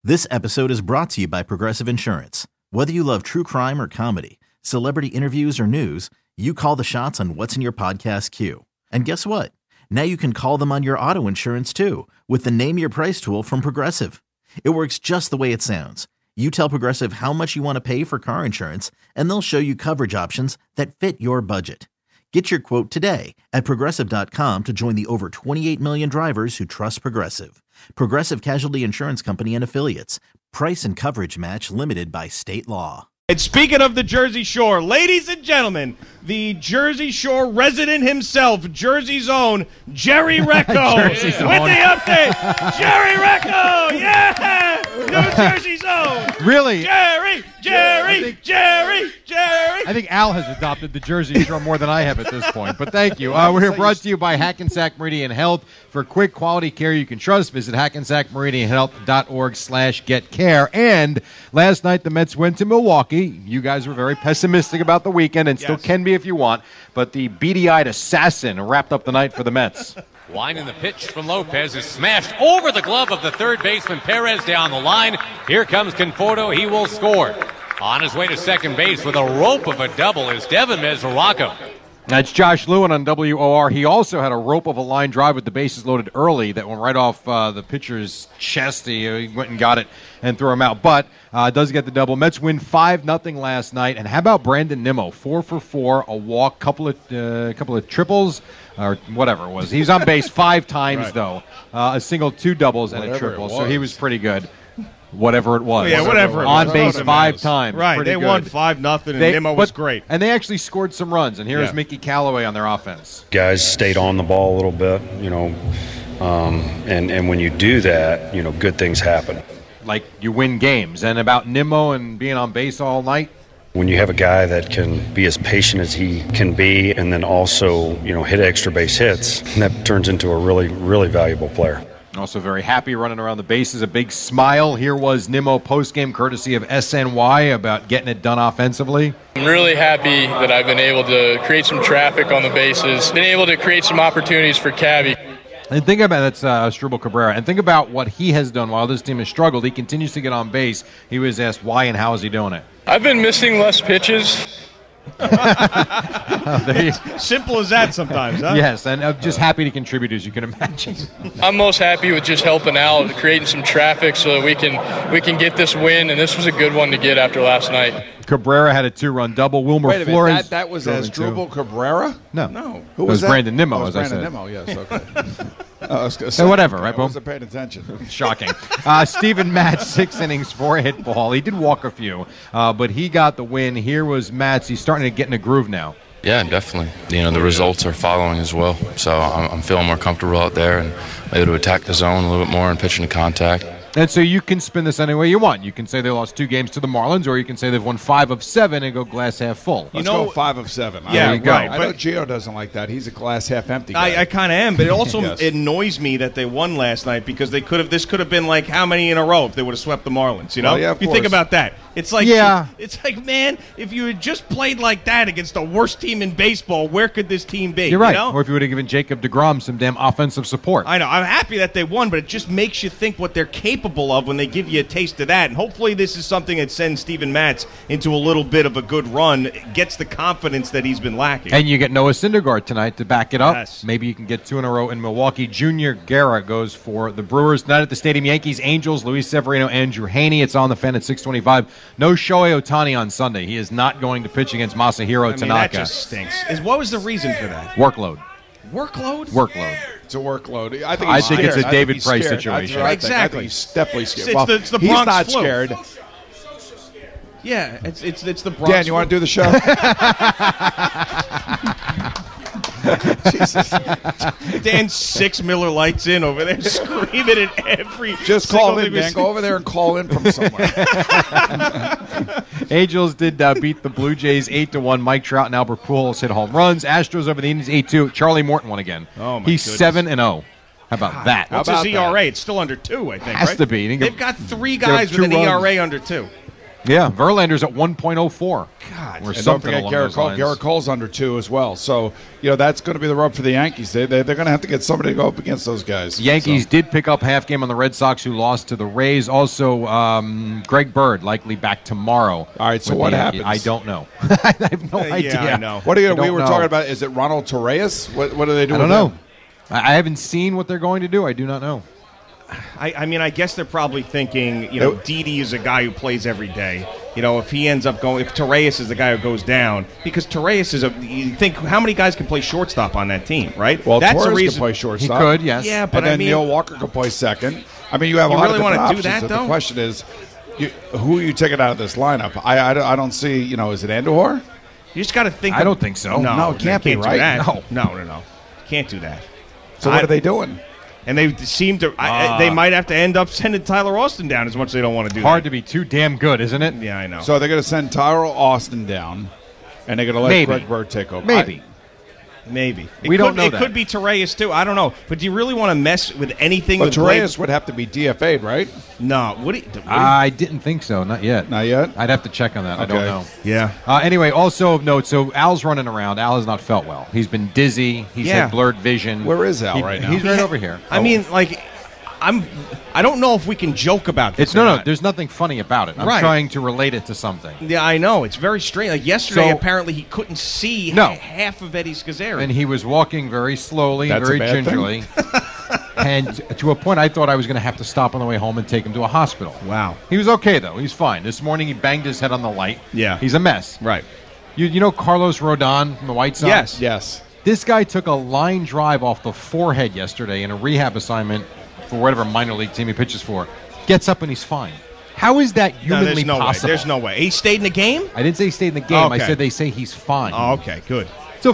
This episode is brought to you by Progressive Insurance. Whether you love true crime or comedy, celebrity interviews or news, you call the shots on what's in your podcast queue. And guess what? Now you can call them on your auto insurance too with the Name Your Price tool from Progressive. It works just the way it sounds. You tell Progressive how much you want to pay for car insurance, and they'll show you coverage options that fit your budget. Get your quote today at Progressive.com to join the over 28 million drivers who trust Progressive. Progressive Casualty Insurance Company and Affiliates. Price and coverage match limited by state law. And speaking of the Jersey Shore, ladies and gentlemen, the Jersey Shore resident himself, Jersey's own Jerry Recco with the update. Jerry Recco, yeah! New Jersey's own. Really? Jerry! I think Al has adopted the Jersey Shore more than I have at this point, but thank you. We're here brought to you by Hackensack Meridian Health. For quick, quality care you can trust, visit hackensackmeridianhealth.org/getcare. And last night, the Mets went to Milwaukee. You guys were very pessimistic about the weekend and still can be if you want, but the beady-eyed assassin wrapped up the night for the Mets. Line in the pitch from Lopez is smashed over the glove of the third baseman. Perez down the line. Here comes Conforto. He will score. On his way to second base with a rope of a double is Devin Mesoraco. That's Josh Lewin on WOR. He also had a rope of a line drive with the bases loaded early that went right off the pitcher's chest. He went and got it and threw him out. But does get the double. Mets win 5-0 last night. And how about Brandon Nimmo? 4 for 4, a walk, couple of triples, or whatever it was. He was on base 5 times, right, though. A single, 2 doubles, and a triple. So he was pretty good. Whatever it was. Yeah, whatever. On base 5 times. Right, they won 5-0, and Nimmo was great. And they actually scored some runs, and here's Mickey Callaway on their offense. Guys stayed on the ball a little bit, and when you do that, good things happen. Like you win games. And about Nimmo and being on base all night? When you have a guy that can be as patient as he can be and then also, hit extra base hits, that turns into a really, really valuable player. Also very happy running around the bases, a big smile. Here was Nimmo postgame courtesy of SNY about getting it done offensively. I'm really happy that I've been able to create some traffic on the bases, been able to create some opportunities for Cabby. And think about that's Asdrubal Cabrera. And think about what he has done while this team has struggled. He continues to get on base. He was asked why and how is he doing it. I've been missing less pitches. Simple as that sometimes, huh? Yes, and just happy to contribute, as you can imagine. I'm most happy with just helping out, creating some traffic so that we can get this win, and this was a good one to get after last night. Cabrera had a 2-run double. Wilmer Wait a Flores. minute, that was Asdrubal Cabrera? No. Who was that? Brandon Nimmo, as I said. Brandon Nimmo, yes, okay. I was gonna say, whatever, right, Boom? I wasn't paying attention. Shocking. Steven Matz, 6 innings, 4 hit ball. He did walk a few, but he got the win. Here was Matz. He's starting to get in a groove now. Yeah, definitely. The results are following as well. So I'm feeling more comfortable out there and able to attack the zone a little bit more and pitch into contact. And so you can spin this any way you want. You can say they lost 2 games to the Marlins, or you can say they've won 5 of 7 and go glass half full. Let's go 5 of 7. Yeah, right. I know Gio doesn't like that. He's a glass half empty guy. I kind of am, but it also annoys me that they won last night because this could have been like how many in a row if they would have swept the Marlins, Well, yeah, if you think about that. It's like, man, if you had just played like that against the worst team in baseball, where could this team be? You're right. You know? Or if you would have given Jacob deGrom some damn offensive support. I know. I'm happy that they won, but it just makes you think what they're capable of when they give you a taste of that. And hopefully this is something that sends Steven Matz into a little bit of a good run, gets the confidence that he's been lacking. And you get Noah Syndergaard tonight to back it up. Yes. Maybe you can get 2 in a row in Milwaukee. Junior Guerra goes for the Brewers. Tonight at the Stadium, Yankees, Angels, Luis Severino, Andrew Haney. It's on the Fan at 6:25. No Shohei Ohtani on Sunday. He is not going to pitch against Masahiro Tanaka. That just stinks. What was the reason for that? Workload. Workload? It's a workload. I think it's a David Price situation. Exactly. I think he's definitely scared. It's the he's Bronx not flu. scared. Yeah, it's the Bronx. Dan, you want to do the show? Jesus. Dan's 6 Miller Lights in over there screaming at every. Just call in, Dan. Go over there and call in from somewhere. Angels did beat the Blue Jays 8-1. Mike Trout and Albert Pujols hit home runs. Astros over the Indians 8-2. Charlie Morton won again. Oh, my He's goodness. 7-0. How about that? What's his ERA? It's still under 2, I think. Has right? to be. They've got 3 guys with an ERA under 2. Yeah, Verlander's at 1.04. God. Or And don't something forget along Garrett those Cole. lines. Garrett Cole's under 2 as well. So, that's going to be the rub for the Yankees. They're going to have to get somebody to go up against those guys. Yankees did pick up half game on the Red Sox, who lost to the Rays. Also, Greg Bird likely back tomorrow. All right, so with what the Yankees. happens? I don't know. I have no idea. Yeah, I know. What are I we don't were know. talking about? Is it Ronald Torreyes? What are they doing? I don't with know. him? I haven't seen what they're going to do. I do not know. I mean, I guess they're probably thinking, Didi is a guy who plays every day. If he ends up going, if Torreyes is the guy who goes down, because Torreyes is you think, how many guys can play shortstop on that team, right? Well, that's Torres the reason. can play He shortstop. could, yes. Yeah, but And then I mean, Neil Walker can play second. I mean, you have a You lot really of different wanna do options. that, The though? question is, who are you taking out of this lineup? I don't see, is it Andujar? you just got to think. I don't think so. No, it can't be, do right? that. No. Can't do that. So what are they doing? And they seem to. They might have to end up sending Tyler Austin down as much as they don't want to do Hard that. to be too damn good, isn't it? Yeah, I know. So they're going to send Tyler Austin down, and they're going to let Maybe. Greg Bird take over. Maybe. Maybe We don't know It that. could be Torreyes too. I don't know. But do you really want to mess with anything? But with Torreyes would have to be DFA'd, right? No. What do you? I didn't think so. Not yet. Not yet? I'd have to check on that. I don't Okay. know. Yeah. Anyway, also of note, so Al's running around. Al has not felt well. He's been dizzy. He's Yeah. had blurred vision. Where is Al right now? He's right over here. I mean, like, I don't know if we can joke about this. It's or no. not. There's nothing funny about it. I'm Right. trying to relate it to something. Yeah, I know. It's very strange. Like yesterday, So- apparently he couldn't see No. half of Eddie Scazzeri. And he was walking very slowly and That's a very bad thing? gingerly. And to a point, I thought I was going to have to stop on the way home and take him to a hospital. Wow. He was okay, though. He's fine. This morning, he banged his head on the light. Yeah. He's a mess. Right. You know Carlos Rodon from the White Sox? Yes. Yes. This guy took a line drive off the forehead yesterday in a rehab assignment for whatever minor league team he pitches for. Gets up and he's fine. How is that No, humanly there's no possible? way. There's no way. He stayed in the game? I didn't say he stayed in the game. I Okay. said they say he's fine. Oh, okay, good. So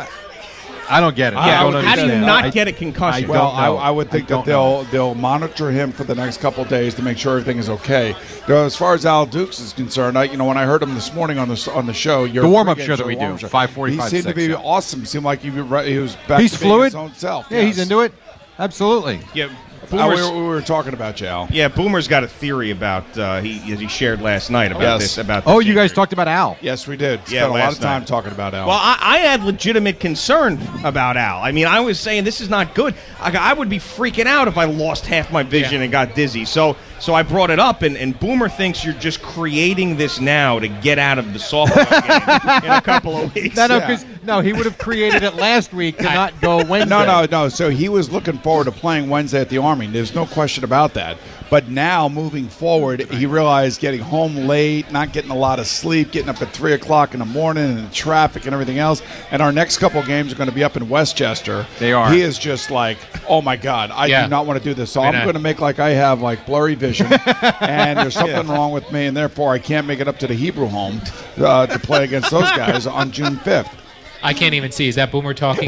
I don't get it. Yeah, I don't how do you understand. not get a concussion? I don't know. I would think I that don't know. they'll monitor him for the next couple of days to make sure everything is okay. As far as Al Dukes is concerned, when I heard him this morning on the show, The warm-up show that we do, 5:45, he seemed to be 6, yeah. awesome. Seemed like he was back He's to being fluid. his own self. Yeah, he's Yes. into it. Absolutely. Yeah, We Boomer's, were talking about you, Al. yeah, Boomer's got a theory about he shared last night about Yes. this. About Oh, this you guys injury. talked about Al. Yes, we did. Yeah, Spent a lot last of time night. talking about Al. Well, I had legitimate concern about Al. I mean, I was saying this is not good. I would be freaking out if I lost half my vision and got dizzy. So I brought it up, and Boomer thinks you're just creating this now to get out of the softball game in a couple of weeks. No, he would have created it last week to not go Wednesday. No. So he was looking forward to playing Wednesday at the Army. There's no question about that. But now, moving forward, he realized getting home late, not getting a lot of sleep, getting up at 3 o'clock in the morning, and the traffic and everything else. And our next couple of games are going to be up in Westchester. They are. He is just like, oh my God, I do not want to do this. So I'm going to make like I have like blurry vision, and there's something wrong with me, and therefore I can't make it up to the Hebrew home to play against those guys on June 5th. I can't even see. Is that Boomer talking?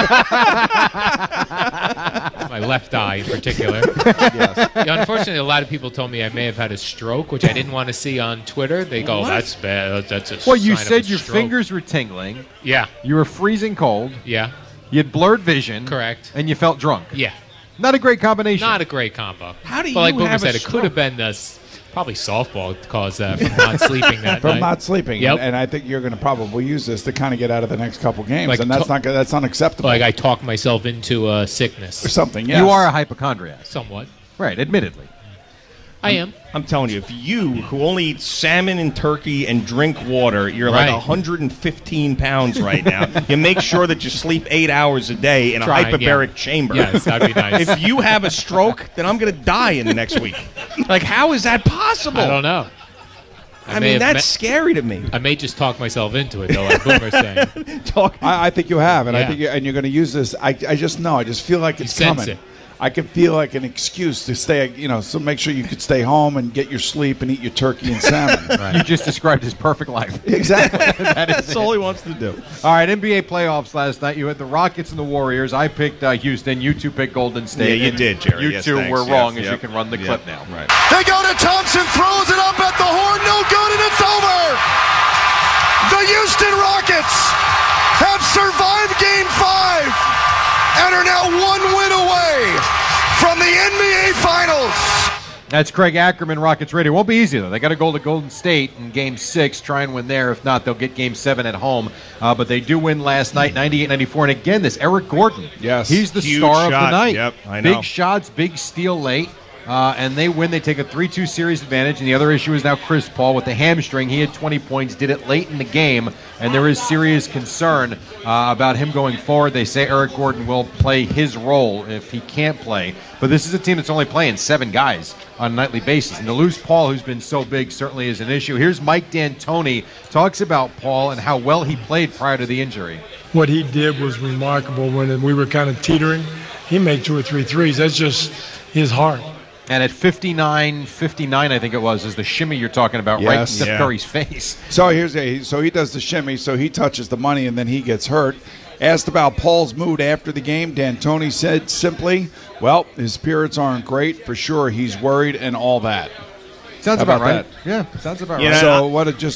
My left eye in particular. Yes. Yeah, unfortunately, a lot of people told me I may have had a stroke, which I didn't want to see on Twitter. They go, that's bad. That's a Well, you sign of said a your stroke." fingers were tingling. Yeah. You were freezing cold. Yeah. You had blurred vision. Correct. And you felt drunk. Yeah. Not a great combination. Not a great combo. How do But like you Boomer have a said, it could have stroke? been probably softball caused that from not sleeping that From night. not sleeping, Yep. and I think you're going to probably use this to kind of get out of the next couple games, Like and that's unacceptable. Like I talked myself into sickness. or something. Yes. You are a hypochondriac. Somewhat. Right, admittedly. I am. I'm telling you, if you, who only eat salmon and turkey and drink water, you're like Right. 115 pounds right now. You make sure that you sleep 8 hours a day in a Trying, hyperbaric yeah. chamber. Yes, that'd be nice. If you have a stroke, then I'm going to die in the next week. Like, how is that possible? I don't know. I mean, that's scary to me. I may just talk myself into it, though, like Boomer's saying. I think you have, and I Yeah. think you're going to use this. I just know. I just feel like it's sense coming. it. I can feel like an excuse to stay. So make sure you could stay home and get your sleep and eat your turkey and salmon. You just described his perfect life. Exactly. That's all he wants to do. All right, NBA playoffs last night. You had the Rockets and the Warriors. I picked Houston. You two picked Golden State. Yeah, you And did, Jerry. You Yes, two thanks. were Yes, wrong, as yep. you can run the clip now. Right. They go to Thompson, throws it up at the horn, no good, and it's over. The Houston Rockets have survived Game 5 and are now one win away from the NBA Finals. That's Craig Ackerman, Rockets Radio. It won't be easy, though. They got to go to Golden State in Game 6, try and win there. If not, they'll get Game 7 at home. But they do win last night, 98-94. And again, this Eric Gordon. Yes. He's the Huge star of shot. the night. Yep, I know. Big shots, big steal late. And they win. They take a 3-2 series advantage. And the other issue is now Chris Paul with the hamstring. He had 20 points, did it late in the game. And there is serious concern about him going forward. They say Eric Gordon will play his role if he can't play. But this is a team that's only playing 7 guys on a nightly basis. And to lose Paul, who's been so big, certainly is an issue. Here's Mike D'Antoni, talks about Paul and how well he played prior to the injury. What he did was remarkable when we were kind of teetering. He made 2 or 3 threes. That's just his heart. And at 59, I think it was, is the shimmy you're talking about, right in Steph Curry's face. So so he does the shimmy, so he touches the money, and then he gets hurt. Asked about Paul's mood after the game, D'Antoni said simply, well, his spirits aren't great. For sure, he's worried and all that. Sounds about right. Yeah, sounds about right. So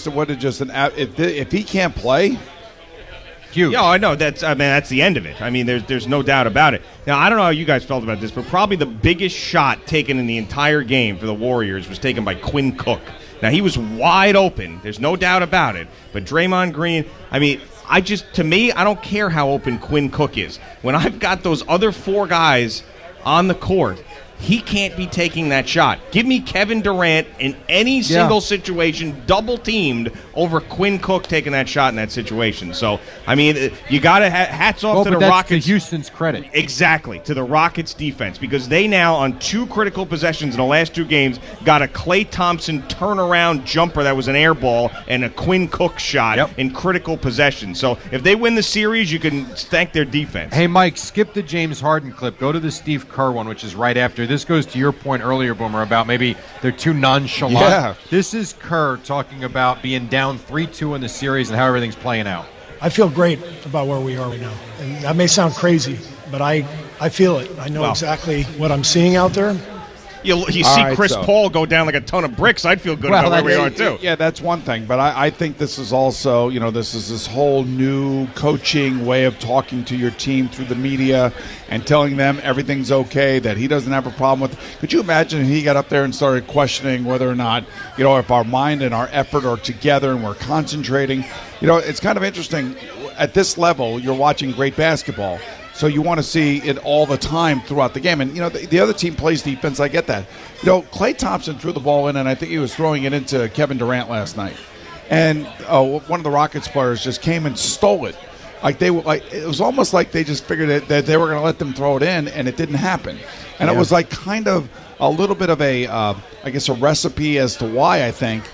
if he can't play... Huge. Yeah, I know. That's the end of it. I mean, there's no doubt about it. Now, I don't know how you guys felt about this, but probably the biggest shot taken in the entire game for the Warriors was taken by Quinn Cook. Now, he was wide open. There's no doubt about it. But Draymond Green, I mean, I don't care how open Quinn Cook is. When I've got those other 4 guys on the court, he can't be taking that shot. Give me Kevin Durant in any single situation, double-teamed over Quinn Cook taking that shot in that situation. So, I mean, you got to hats off to the Rockets. To Houston's credit. Exactly, to the Rockets' defense, because they now, on 2 critical possessions in the last 2 games, got a Klay Thompson turnaround jumper that was an air ball and a Quinn Cook shot in critical possessions. So, if they win the series, you can thank their defense. Hey, Mike, skip the James Harden clip. Go to the Steve Kerr one, which is right after. This goes to your point earlier, Boomer, about maybe they're too nonchalant. Yeah. This is Kerr talking about being down 3-2 in the series and how everything's playing out. I feel great about where we are right now. And that may sound crazy, but I feel it. I know exactly what I'm seeing out there. You see Chris Paul go down like a ton of bricks, I'd feel good about where we are, too. Yeah, that's one thing. But I think this is also, this whole new coaching way of talking to your team through the media and telling them everything's okay, that he doesn't have a problem with. Could you imagine if he got up there and started questioning whether or not, if our mind and our effort are together and we're concentrating? It's kind of interesting. At this level, you're watching great basketball. So you want to see it all the time throughout the game. And, the other team plays defense. I get that. Klay Thompson threw the ball in, and I think he was throwing it into Kevin Durant last night. And one of the Rockets players just came and stole it. It was almost like they just figured that they were going to let them throw it in, and it didn't happen. And it was like kind of a little bit of a recipe as to why I think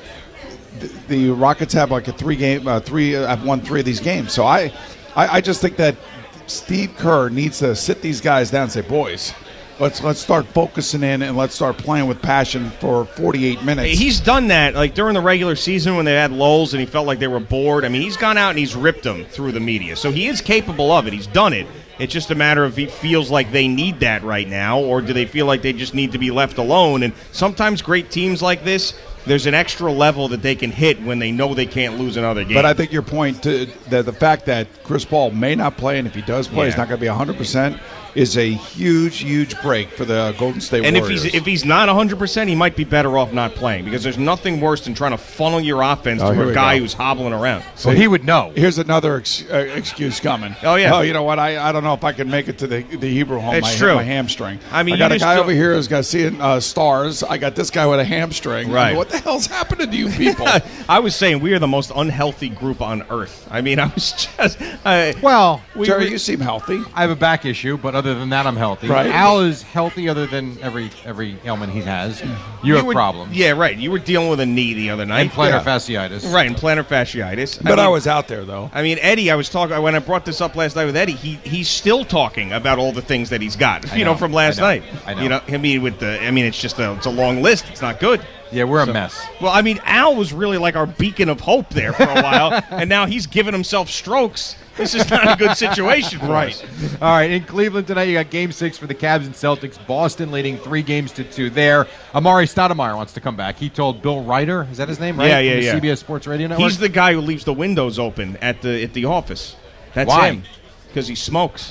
the Rockets have like have won 3 of these games. So I just think that Steve Kerr needs to sit these guys down and say, boys, let's start focusing in and let's start playing with passion for 48 minutes. He's done that like during the regular season when they had lulls and he felt like they were bored. I mean, he's gone out and he's ripped them through the media. So he is capable of it. He's done it. It's just a matter of he feels like they need that right now, or do they feel like they just need to be left alone? And sometimes great teams like this, there's an extra level that they can hit when they know they can't lose another game. But I think your point, that the fact that Chris Paul may not play, and if he does play, he's not going to be 100%, is a huge, huge break for the Golden State Warriors. And if he's not 100%, he might be better off not playing, because there's nothing worse than trying to funnel your offense to a guy who's hobbling around. So he would know. Here's another excuse coming. Oh, yeah. Oh, you know what? I don't know if I can make it to the Hebrew home. It's true. My hamstring. I mean, I got a guy over here who's got seeing stars. I got this guy with a hamstring. Right. What the hell's happening to you people? I was saying we are the most unhealthy group on earth. I mean, I was just... Jerry, you seem healthy. I have a back issue, but other than that, I'm healthy. Right. Al is healthy other than every ailment he has. You have problems. Yeah, right. You were dealing with a knee the other night. And plantar fasciitis. Right, and plantar fasciitis. But I was out there, though. I mean, Eddie, I was talking... When I brought this up last night with Eddie, he's still talking about all the things that he's got, from last night. I know. It's just it's a long list. It's not good. Yeah, we're a mess. Well, I mean, Al was really like our beacon of hope there for a while, and now he's giving himself strokes. This is not a good situation for us. All right, in Cleveland tonight, you got Game 6 for the Cavs and Celtics. Boston leading 3-2 there. Amari Stoudemire wants to come back. He told Bill Ryder, is that his name, right? Yeah. From the CBS Sports Radio Network? He's the guy who leaves the windows open at the office. That's Why? him. Because he smokes.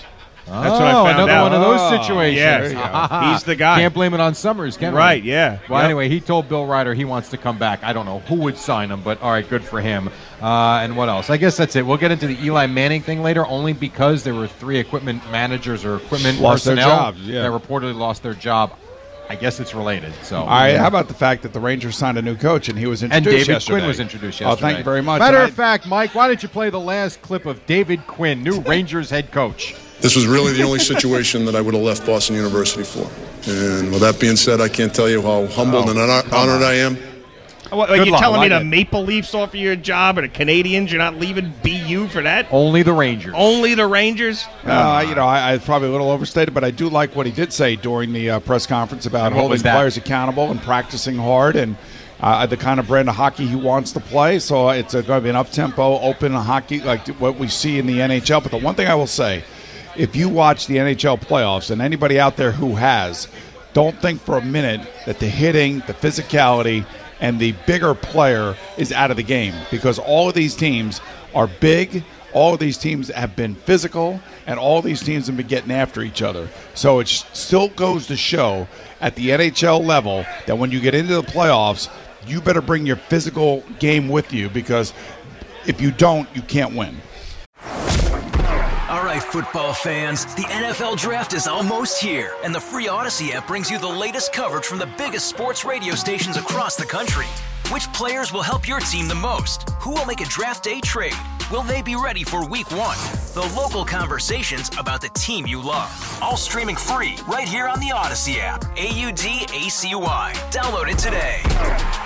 That's what I found another out. one of those situations. Yeah, he's the guy. Can't blame it on Summers, can we? Right, yeah. Well, anyway, he told Bill Ryder he wants to come back. I don't know who would sign him, but all right, good for him. And what else? I guess that's it. We'll get into the Eli Manning thing later, only because there were 3 equipment managers or equipment lost their personnel jobs, that reportedly lost their job. I guess it's related. So, all right. How about the fact that the Rangers signed a new coach and he was introduced David yesterday? Quinn was introduced yesterday. Oh, thank you very much. Matter of fact, Mike, why don't you play the last clip of David Quinn, new Rangers head coach? This was really the only situation that I would have left Boston University for. And with that being said, I can't tell you how humbled and honored I am. What, are you telling me the Maple Leafs offer you a job or the Canadians? You're not leaving BU for that? Only the Rangers. Only the Rangers? I probably a little overstated, but I do like what he did say during the press conference about holding players accountable and practicing hard and the kind of brand of hockey he wants to play. So it's going to be an up-tempo, open hockey like what we see in the NHL. But the one thing I will say, if you watch the NHL playoffs, and anybody out there who has, don't think for a minute that the hitting, the physicality, and the bigger player is out of the game, because all of these teams are big, all of these teams have been physical, and all of these teams have been getting after each other. So it still goes to show at the NHL level that when you get into the playoffs, you better bring your physical game with you, because if you don't, you can't win. All right, football fans, the NFL Draft is almost here, and the free Odyssey app brings you the latest coverage from the biggest sports radio stations across the country. Which players will help your team the most? Who will make a draft day trade? Will they be ready for Week 1? The local conversations about the team you love. All streaming free right here on the Odyssey app. AUDACY. Download it today.